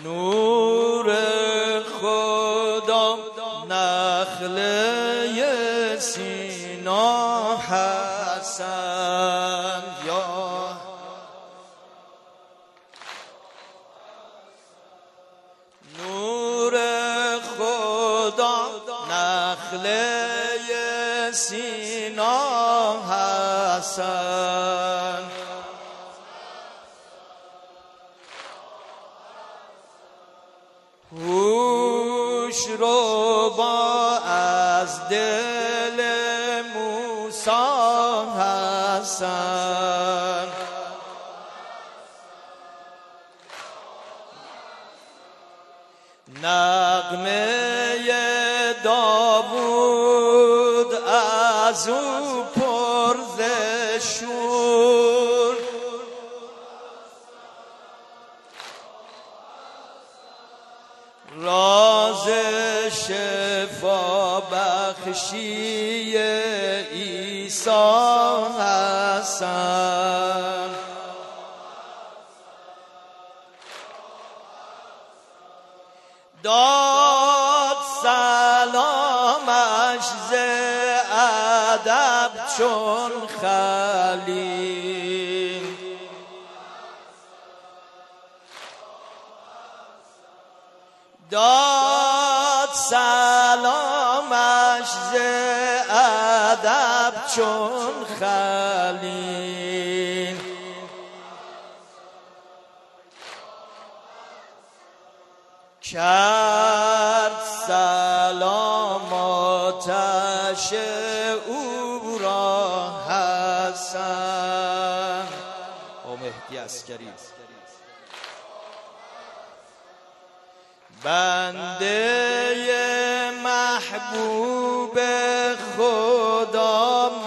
نور خدا نخله سینا حسن یا نور خدا نخله سینا حسن هوش رو با از دل موسی حسن نغمه داوود از او پر ز شور راز شفا بخشی عیسی حسن داد سلامش ز ادب چون خلیل داد سلامش ز ادب چون خلیل کرد سلام آتش او را حسن او مهدی عسکری بنده محبوب خدا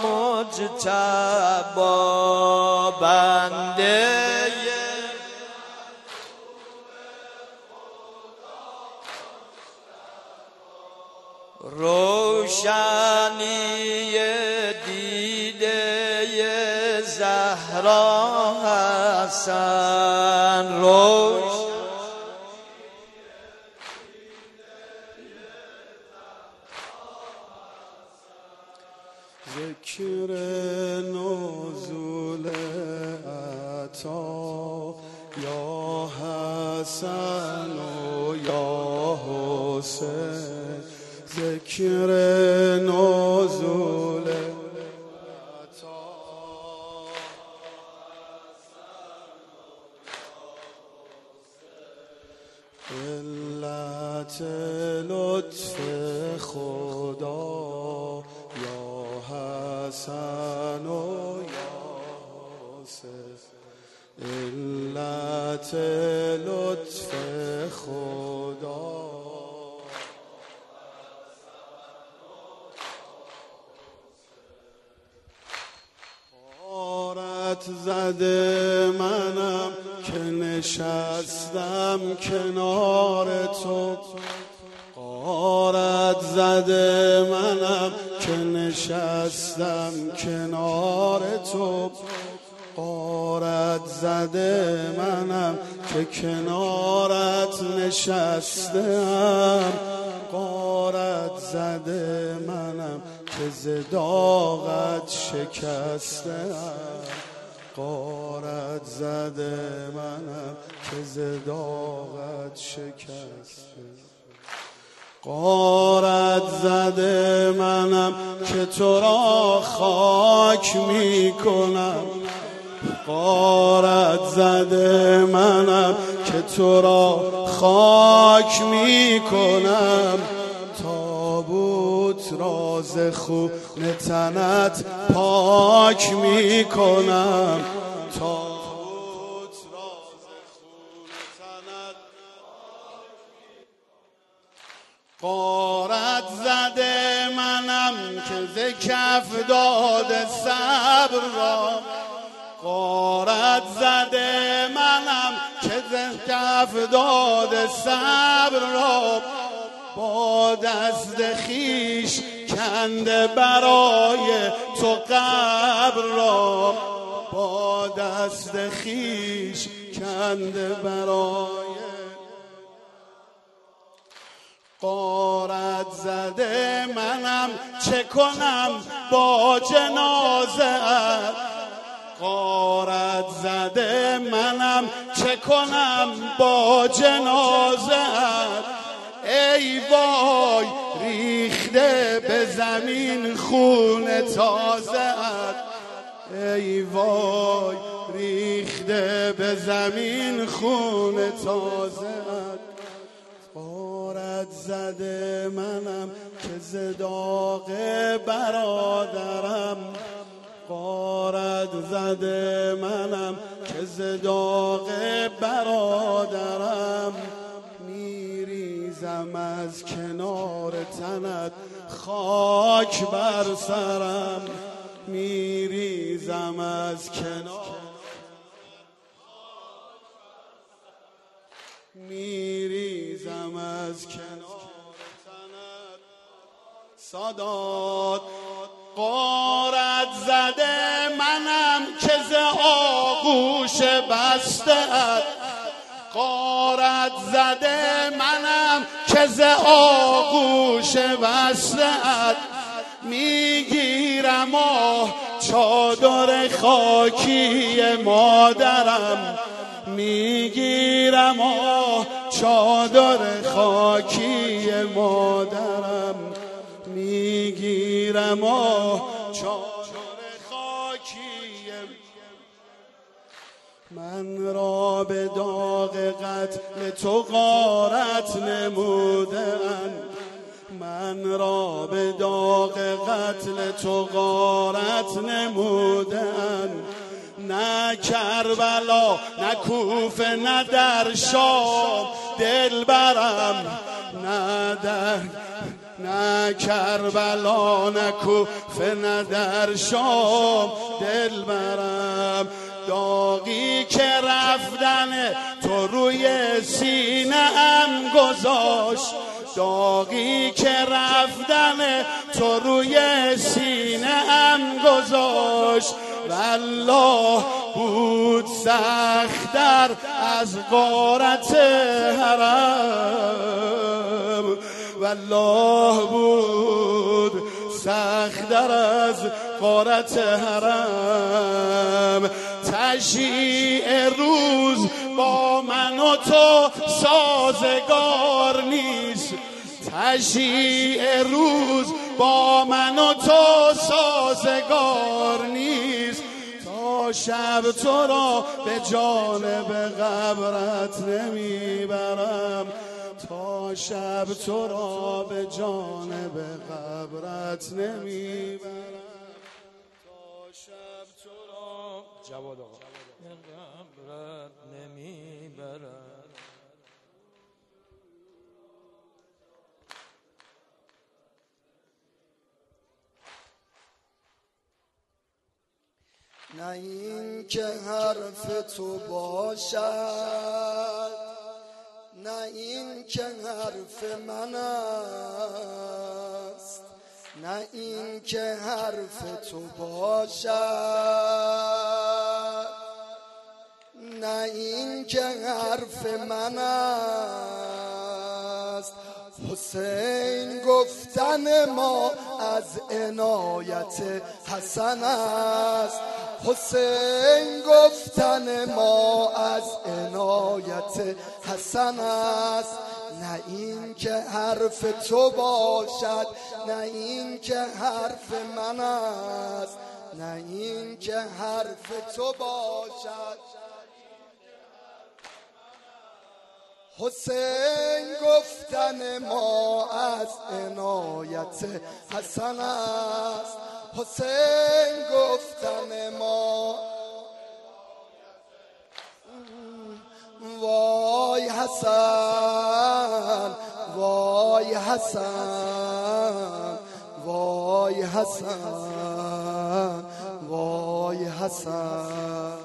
مجتبی بنده روشنی دیده زهرا حسن ذکر نزول عطا یا حسن و یا حسین ذکر نزول عطا علت لطف خدا یا حسن و یا حسین علت لطف خدا غارت زده منم که نشستم کنار تو غارت زده منم که نشستم کنار تو غارت زده منم که کنارت نشستم غارت زده منم که ز داغت شکستم غارت زده منم که ز داغت شکستم غارت زده منم که تو را خاک می کنم غارت زده منم که تو را خاک می کنم تابوت راز خون تنت پاک می کنم تابوت راز خون تنت غارت زده منم که ز کف داده صبر را غارت زده منم که ز کف داده صبر را با دست خیش کنده برای تو قبر را با دست خیش کنده برای غارت زده منم چه کنم با جنازه‌ات، غارت زده منم چه کنم با جنازه‌ات. ای وای ریخته به زمین خون تازه‌ات، ای وای ریخته به زمین خون تازه‌ات. غارت زده منم که ز داغ برادرم، غارت زده منم که ز داغ برادرم. میریزم از کنار تنت خاک بر سرم، میریزم از کنار، میریزم از کنار تنت سادات. غارت زده منم که ز آغوش بسته‌ات، غارت زده منم که ز آغوش بسته‌ات. میگیرم چادر خاکی مادرم، میگیرم چادر خاکی مادرم، میگیرم چادر خاکی. من را به داغ قتل تو غارت نمودن، من را به داغ قتل تو غارت نمودن. نه کربلا نه کوفه نه در شام دل برم، نه کربلا نه کوفه نه در شام دل برم. داغی که رفتن تو روی سینه ام گذاشت، داغی که رفتن تو روی سینه ام گذاشت. والله بود سخت‌تر از غارت حرم، والله بود سخت‌تر از غارت حرم. تشییع روز با من و تو سازگار نیست، تشییع روز با من و تو سازگار نیست. تا شب تو را به جانب قبرت نمیبرم، تا شب تو را به جانب قبرت نمیبرم، تا شب تو را جواد آقا قبرت نمیبرم. نه این که حرف تو باشد، نه این که حرف من است، نه این که حرف تو باشد، نه این که حرف من است. حسین گفتن ما از عنایت حسن است، حسین گفتن ما از عنایت حسن است. نه این که حرف تو باشد، نه این که حرف من است، نه این که حرف تو باشد. حسین گفتن ما از عنایت حسن است، حسین گفتن ما. وای حسن، وای حسن، وای حسن، وای حسن.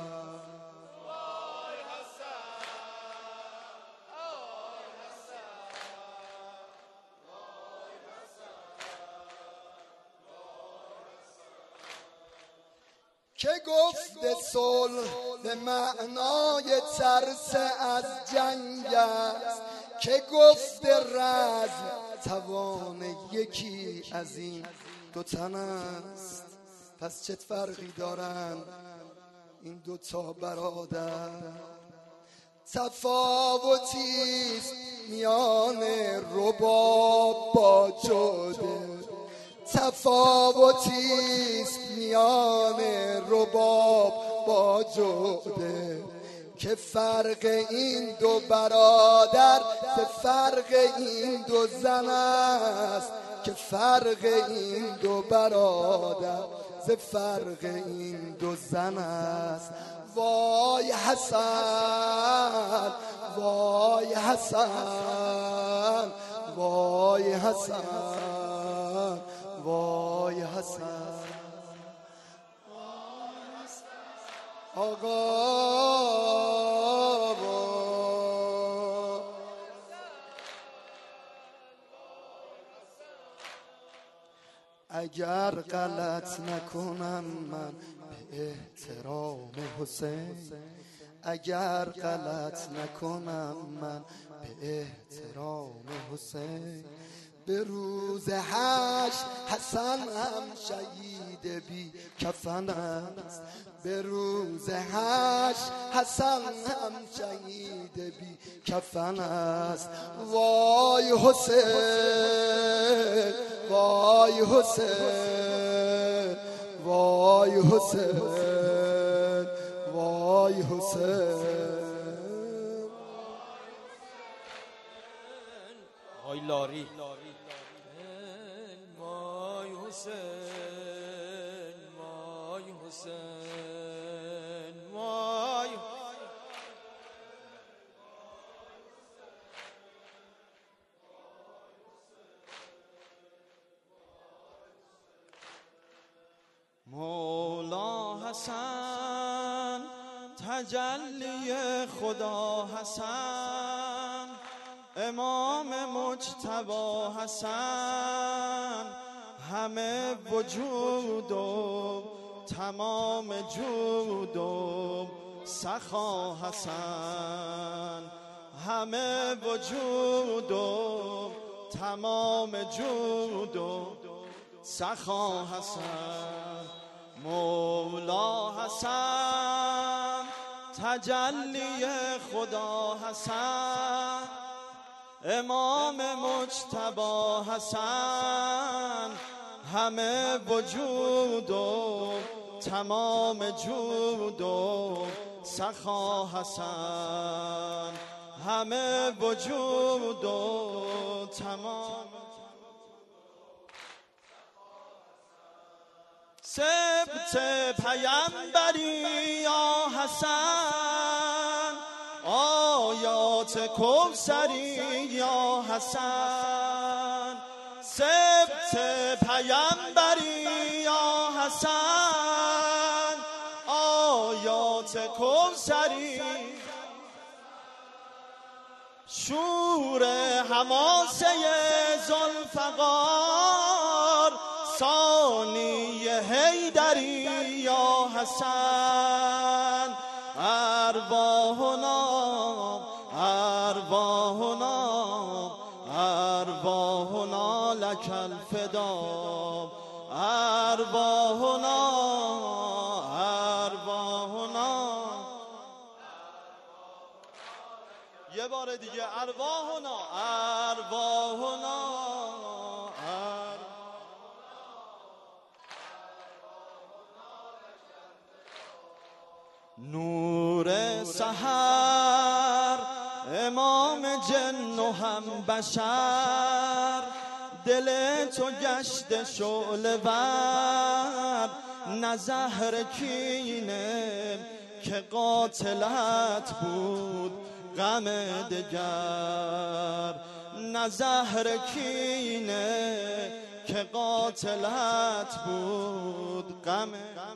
که گفت صلح به معنای ترس از جنگ است، که گفت رزم توان یکی از این دو تن است. پس چه فرقی دارن این دو تا برادر؟ تفاوتیست میان رباب با جوده، تفاوتیست میان رباب با جوده، که فرق این دو برادر به فرق این دو زن است، که فرق این دو برادر ز فرق این دو زن است. وای حسن، وای حسن، وای حسن، وای حسن. آقا اگر غلط نکنم من به احترام حسین، اگر غلط نکنم من به احترام حسین، به روز حشر حسن هم شهید بی کفن است، به روز حشر حسن هم شهید بی کفن است. وای حسین، وای حسین، وای حسین، وای حسین. وای لاری، وای حسین، وای حسین، وای مولا حسن، تجلی خدا حسن، امام مجتبی حسن، همه وجود و تمام جود و سخا حسن، همه وجود و تمام جود و سخا حسن. مولا حسن، تجلی خدا حسن، امام مجتبی حسن، همه وجود و تمام جود و سخا حسن، همه وجود و تمام سبت پیامبری یا حسن، آیات کوثری یا حسن، سبت پیامبری یا حسن، آیات کوثری، شور حماسه ذوالفقار، ثانی حیدری یا حسن، ارواحنا ارواحنا ارواحنا لک الفدا، ارواحنا ارواحنا. یه بار دیگه ارواحنا ارواحنا. نور سحر امام جن و هم بشر، دل تو گشت شعله ور، نه زهر کینه که قاتلت بود غم دگر، نه زهر کینه که قاتلت بود غم.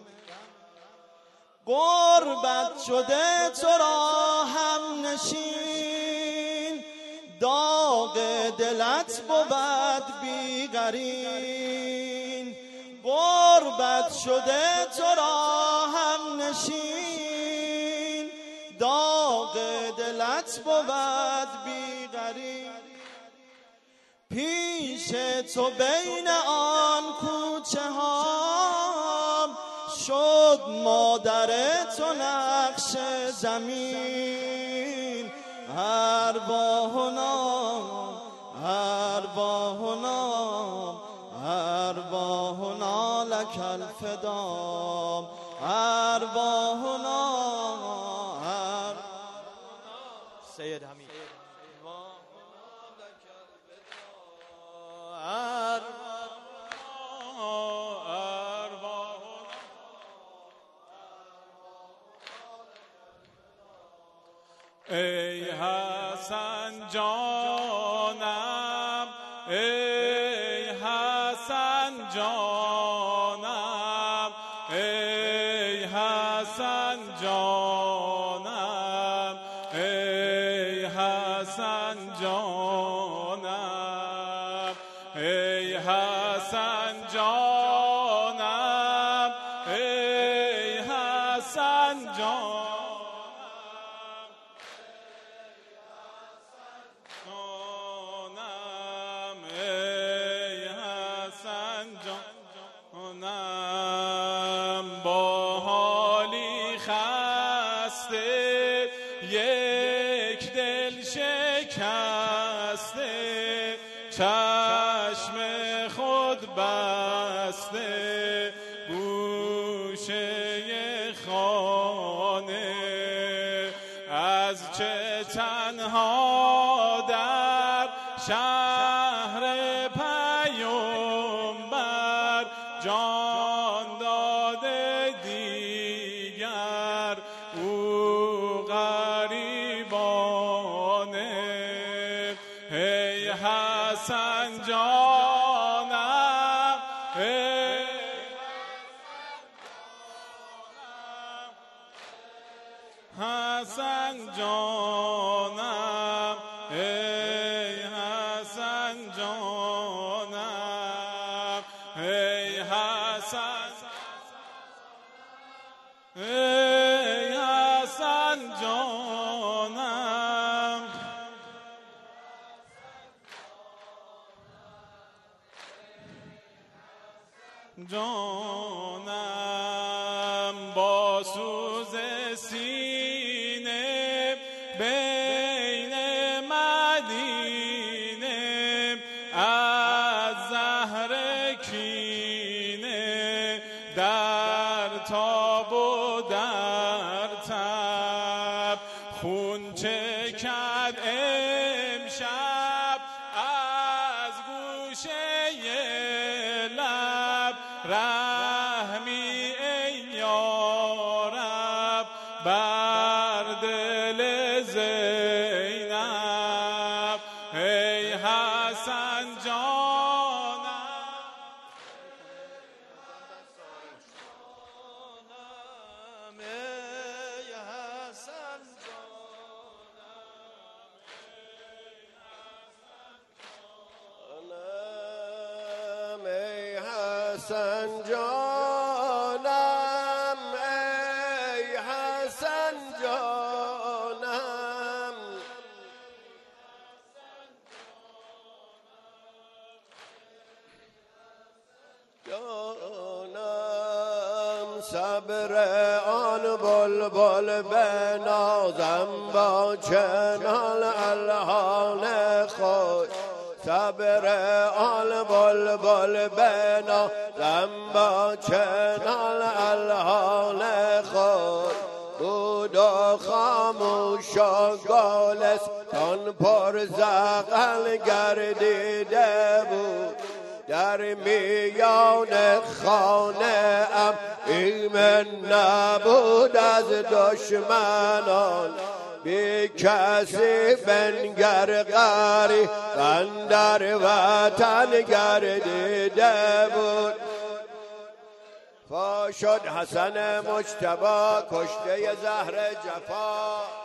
قربت شده تو را هم نشین، داغ دلت بود بیقرین، قربت شده تو را هم نشین، داغ دلت بود بیقرین. پیش تو بین آن کوچه ها شد مادر تو نقش زمین. ارواحنا ارواحنا ارواحنا لک الفدا. ارواحنا سید حمید ای حسن جانم، ای حسن جانم، ای حسن جانم، ای حسن جانم، ای حسن جانم، ای حسن جانم. با حالی خسته یک دل شکسته، چشم خود بسته گوشه خانه، از چه تنها در شهر پیامبر جان داده دیگر او غریبانه. ای حسن جانم، ای حسن جانم، ای حسن جانم، ای حسن، ای حسن جانم. جانم با سوز سینه بین مدینه، از زهر کینه در تاب و در تب، خون چکد امشب از گوشه لب. رحمی ای یارب بر دل زینب. ای حسن جانم، ای حسن جانم، ای حسن جانم، ای حسن جانم. جانم صبر آن بلبل بنازم با چنان الحان خوش. صبر آن بلبل بنازم با چنان الحان خوش. بود و خاموش و گلستان پر زغل گردیده بود. در میان خانه ام ایمن نبود از دشمنان. بی کسی بنگر غریب در وطن گردیده بود. فا شد حسن مجتبی کشته زهر جفا.